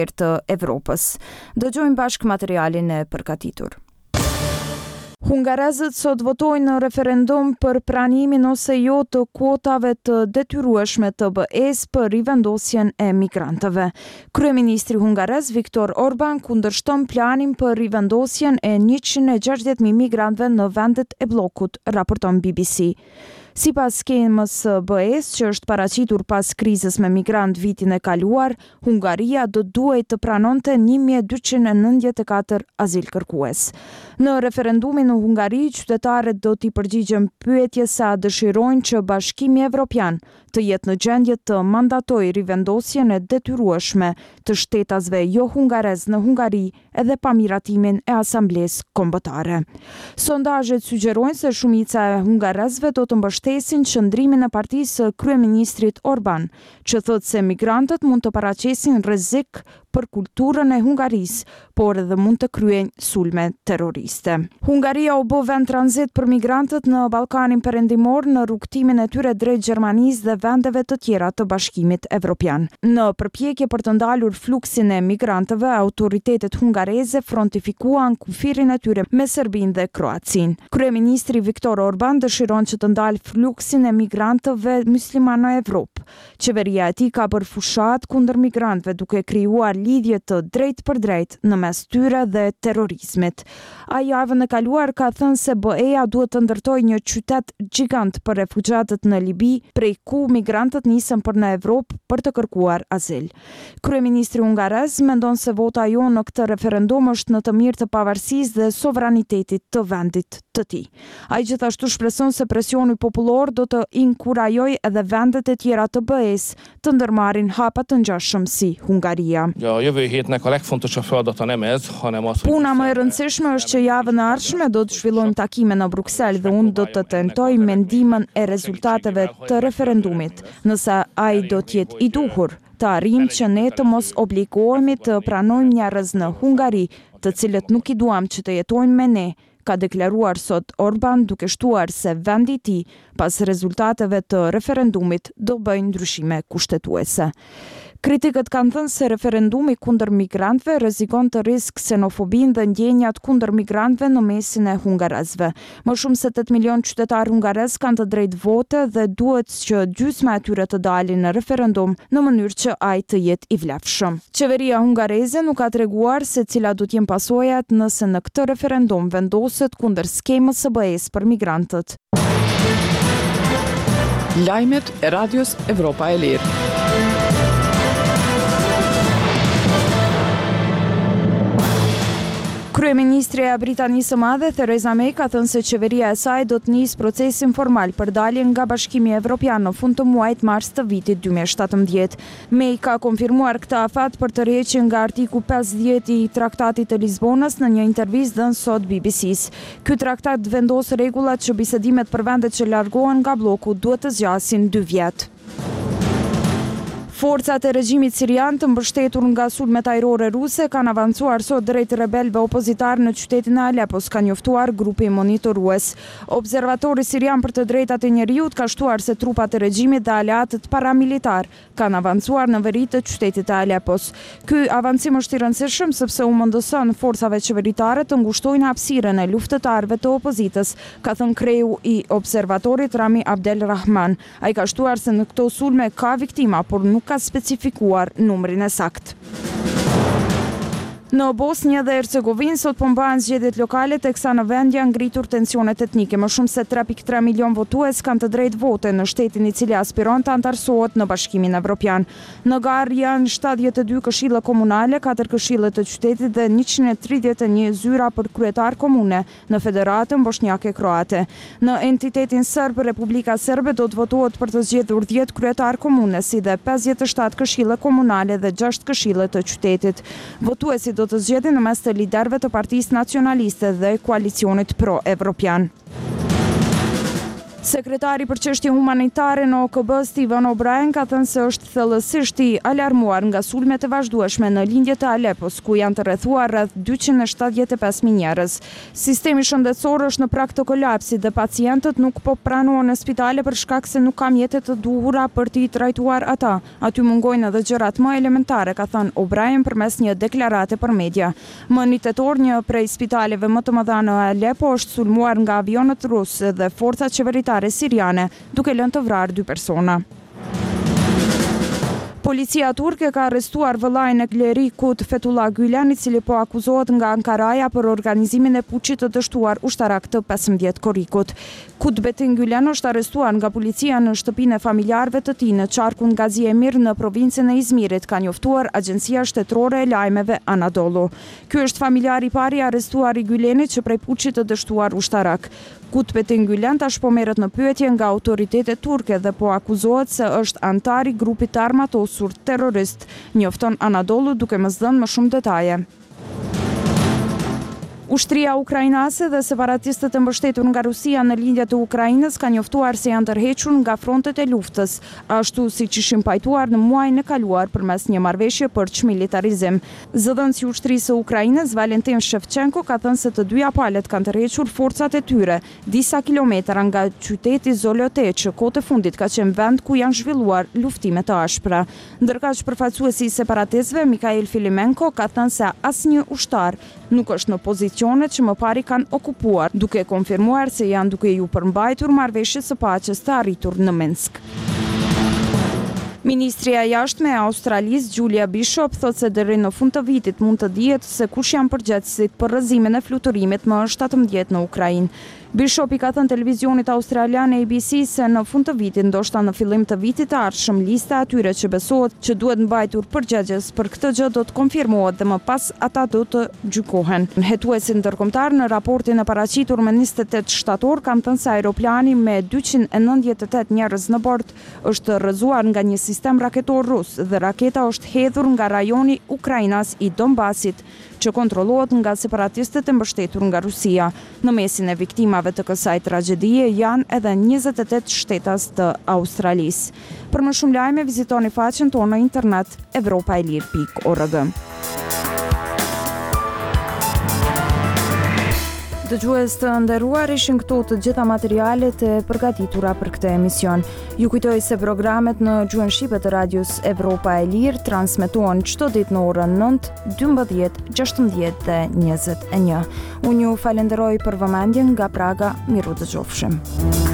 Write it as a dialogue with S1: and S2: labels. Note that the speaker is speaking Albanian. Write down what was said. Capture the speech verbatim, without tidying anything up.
S1: të Evropës. Dëgjojmë bashkë materialin e përkatitur. Hungarezët sot votojnë në referendum për pranimin ose jo të kuotave të detyrueshme të B E-s për rivendosjen e migrantëve. Kryeministri hungarez Viktor Orban kundërshton planin për rivendosjen e njëqind e gjashtëdhjetë mijë migrantëve në vendet e bllokut, raporton B B C. Sipas skemës së B E-s që është paraqitur pas krizës me migrant vitin e kaluar, Hungaria do duhej të pranonte një mijë e dyqind e nëntëdhjetë e katër azil kërkues. Në referendumin në Hungari, qytetarët do t'i përgjigjen pyetjes sa dëshirojnë që Bashkimi Evropian të jetë në gjendje të mandatojë rivendosjen e detyrueshme të shtetasve jo hungarez në Hungari edhe pa miratimin e Asamblesë Kombëtare. Sondazhet sugjerojnë se shumica e hungarezëve do të mbështesin qëndrimin e partisë së kryeministrit Orban, që thotë se migrantët mund të paraqesin rrezik për kulturën e Hungarisë, por edhe mund të kryejnë sulme terroriste. Hungaria u bë vend tranzit për migrantët në Ballkanin Perëndimor në rrugtimin e tyre drejt Gjermanisë dhe vendeve të tjera të Bashkimit Evropian. Në përpjekje për të ndalur fluksin e migrantëve, autoritetet hungareze frontifikuan kufirin e tyre me Serbinë dhe Kroacinë. Kryeministri Viktor Orban dëshiron që të ndalë fluksin e migrantëve musliman në Evropë. Qeveria e tij ka bërë fushat kundër migrantëve duke krijuar lidhje të drejt për drejt në mes tyre dhe terrorizmit. A javën e kaluar ka thënë se B E-ja duhet të ndërtojë një qytet gjigant për refugjatët në Libi, prej ku migrantët nisen për në Evropë për të kërkuar azil. Kryeministri hungarez mendon se vota jo në këtë referendum është në të mirë të pavarësisë dhe sovranitetit të vendit të tij. Ai gjithashtu shpreson se presioni popullor do të inkurajojë edhe vendet e tjera të B E-s të ndërmarrin hapa të ngjashëm si Hungaria.
S2: A jövő hétnek a legfontosabb feladata nem ez, hanem az, hogy
S1: Puna më e rëndësishme është që javën e ardhshme do të zhvillojmë takime në Bruksel dhe unë do të tentoj mendimin e rezultateve të referendumit, nëse ai do të jetë i duhur, të arrijmë që ne të mos obligohemi të pranojmë njerëz në Hungari, të cilët nuk i duam që të jetojnë me ne, ka deklaruar sot Orban duke shtuar se vendi i tij pas rezultateve të referendumit do bëjnë ndryshime kushtetuese. Kritikët kanë thënë se referendumi kundër migrantëve rrezikon të rrisë ksenofobinë dhe ndjenjat kundër migrantëve në mesin e hungarezëve. Më shumë se tetë milion qytetarë hungarez kanë të drejtë vote dhe duhet që gjysma e tyre të dalin në referendum në mënyrë që ai të jetë i vlefshëm. Qeveria hungareze nuk ka treguar se cila do të jenë pasojat nëse në këtë referendum vendoset kundër skemës së B E-s për migrantët.
S3: Lajmet e Radios Evropa e Lirë.
S1: Kryeministri e Britanisë së Madhe Theresa May ka thënë se qeveria e saj do të nisë procesin formal për daljen nga Bashkimi Evropian në fund të muajit mars të vitit dy mijë e shtatëmbëdhjetë. May ka konfirmuar këtë afat për të rrjeqjen nga artiku pesëdhjetë i Traktatit të Lisbonës në një intervistë dhënë sot B B C-s. Ky traktat vendos rregullat që bisedimet për vendet që largohen nga bloku duhet të zgjasin dy vjet. Forcat e regjimit sirian të mbështetur nga sulmet ajrore ruse kanë avancuar sot drejt rebelëve opozitar në qytetin e Alepos, ka njoftuar grupi monitorues. Observatori sirian për të drejtat e njerëzit ka shtuar se trupat e regjimit dhe aleatët paramilitar kanë avancuar në veri të qytetit e Alepos. Ky avancim është i rëndësishëm sepse u mundëson forcave qeveritare të ngushtojnë hapësirën e luftëtarëve të opozitës, ka thënë kreu i observatorit Rami Abdel Rahman. Ai ka shtuar se në këto sulme ka viktima, por nuk ka specifikuar numrin e saktë. Në Bosnjë dhe Hercegovinë sot po mbahen zgjedhjet lokale teksa në vend janë ngritur tensionet etnike. Më shumë se tre pikë tre milion votues kanë të drejtë vote në shtetin i cili aspiron të antarësohet në Bashkimin Evropian. Në garë janë shtatëdhjetë e dy këshilla komunale, katër këshilla të qytetit dhe njëqind e tridhjetë e një zyra për kryetar komune në Federatën Bosnjake Kroate. Në entitetin serb, Republika Serbe do të votohet për të zgjedhur dhjetë kryetar komune, si dhe pesëdhjetë e shtatë këshilla komunale dhe gjashtë këshilla të qytetit. Votuesit do të zgjedhin në mes të liderëve të Partisë Nacionaliste dhe koalicionit pro-evropian. Sekretari për çështje humanitare në O K B Steven O'Brien ka thënë se është thellësisht i alarmuar nga sulmet e vazhdueshme në lindjet e Alepos, ku janë të rrethuar rreth dyqind e shtatëdhjetë e pesë mijë njerëz. Sistemi shëndetësor është në prag të kolapsit dhe pacientët nuk po pranohen në spitale për shkak se nuk ka mjete të duhura për t'i trajtuar ata. Aty mungojnë edhe gjërat më elementare, ka thënë O'Brien përmes një deklarate për media. Më një tetor, një prej spitaleve më të mëdha në Alepo është sulmuar nga avionët rusë dhe forcat qeveritare siriane, duke lënë të vrarë dy persona. Policia turke ka arrestuar vëllain e klerikut Fethullah Gülen, i cili po akuzohet nga Ankaraja për organizimin e puçit të dështuar ushtarak të pesëmbëdhjetë korrikut. Kutbetin Gülen është arrestuar nga policia në shtëpinë e familjarëve të tij në qarkun Gazi Emir në provincën e Izmirit, ka njoftuar Agjencia Shtetërore e Lajmeve Anadolu. Ky është familjari i parë i arrestuar i Gülenit që prej puçit të dështuar ushtarak. Kutbetin Gülen tash po merret në pyetje nga autoritetet turke dhe po akuzohet se është antar i grupit të armatosur terrorist, njofton Anadolu duke mos dhënë më shumë detaje. Ushtria ukrainase dhe separatistët e mbështetur nga Rusia në lindjet e Ukrainës ka njoftuar se janë tërhequr nga frontet e luftës, ashtu siç ishin pajtuar në muajin e kaluar përmes një marrëveshje për çmilitarizim. Zëdhënësi i ushtrisë së Ukrainës, Valentin Shevchenko, ka thënë se të dyja palët kanë tërhequr forcat e tyre disa kilometra nga qyteti Zolote, që kohët e fundit ka qenë vend ku janë zhvilluar luftime të ashpra. Ndërkaq përfaqësuesi i separatistëve, Mikhail Filimenko, ka thënë se asnjë ushtar nuk është në pozicione që më pari kanë okupuar, duke konfirmuar se janë duke ju përmbajtur marrëveshjes së paqes të arritur në Minsk. Ministria e Jashtme e Australisë, Julia Bishop, thotë se deri në fund të vitit mund të dihet se kush janë përgjegjësit për rrëzimin e fluturimit më shtatëmbëdhjetë në Ukrainë. Bishop i ka thënë televizionit australian A B C se në fund të vitit, ndoshta në fillim të vitit të ardhshëm, lista e atyre që besohet që duhet mbajtur përgjegjës për këtë gjë do të konfirmohet dhe më pas ata do të gjykohen. Hetuesi ndërkombëtar në raportin e paraqitur me njëzet e tetë shtator kanë thënë se aeroplani me dyqind e nëntëdhjetë e tetë njerëz në bord është rrëzuar nga një sistem raketor rus dhe raketa është hedhur nga rajoni Ukrainas i Donbasit, që kontrollohet nga separatistët e mbështetur nga Rusia. Në mesin e viktimave të kësaj tragjedie janë edhe njëzet e tetë shtetas të Australisë. Për më shumë lajme vizitoni faqen tonë në internet evropaelir pikë org. Dëgjues të nderuar, ishin këto të gjitha materialet e përgatitura për këtë emision. Ju kujtoj se programet në gjuhën shqipe të radios Evropa e Lirë transmetohen çdo ditë në orën nëntë, dymbëdhjetë, gjashtëmbëdhjetë dhe njëzet e një. Unë ju falenderoj për vëmendjen nga Praga, miru dëgjofshim.